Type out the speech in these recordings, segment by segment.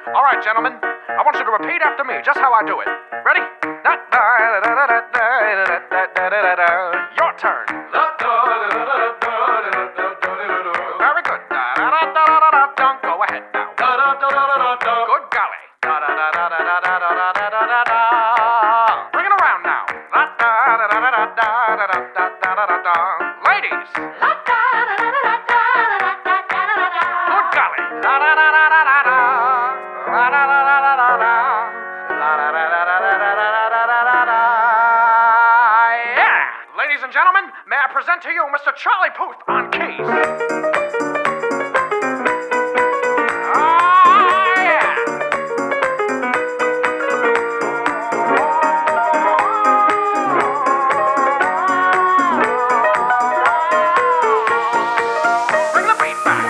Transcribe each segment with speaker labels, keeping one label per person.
Speaker 1: All right, gentlemen, I want you to repeat after me just how I do it. Ready? Your turn. Very good. Go ahead now. Good golly. Bring it around now. Ladies. Good golly. Yeah! Ladies and gentlemen, may I present to you Mr. Charlie Puth on keys. Bring the beat back.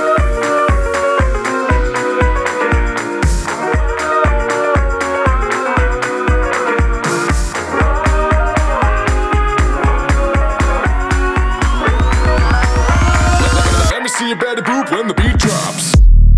Speaker 2: Let me see you better boop when the beat drops.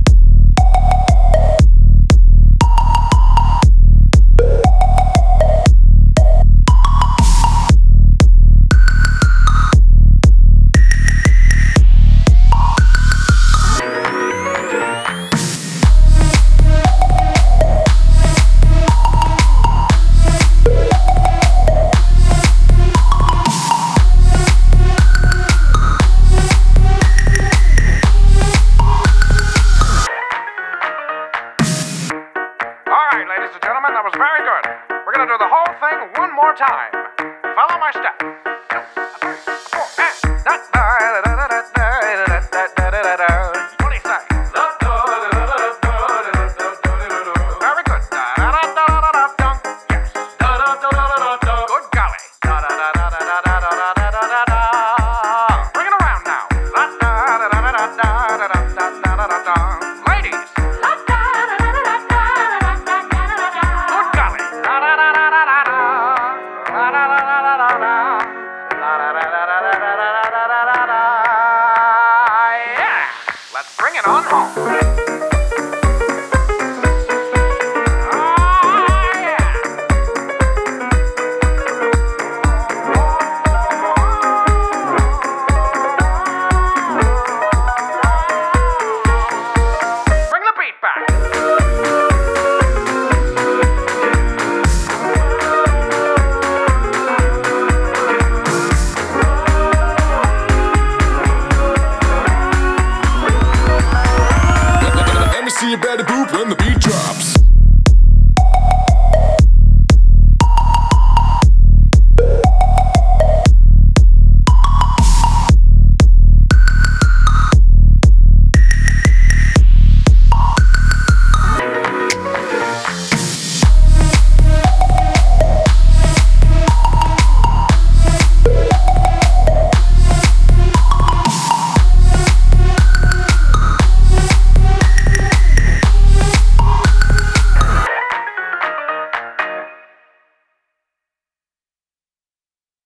Speaker 1: All right, ladies and gentlemen, that was very good. We're gonna do the whole thing one more time. Follow my step. What do you say? Very good. Yes. Good golly. Bring it around now. Ladies. Good golly. Yeah. Let's bring it on home. Yeah. Bring the beat back.
Speaker 2: Let me see you better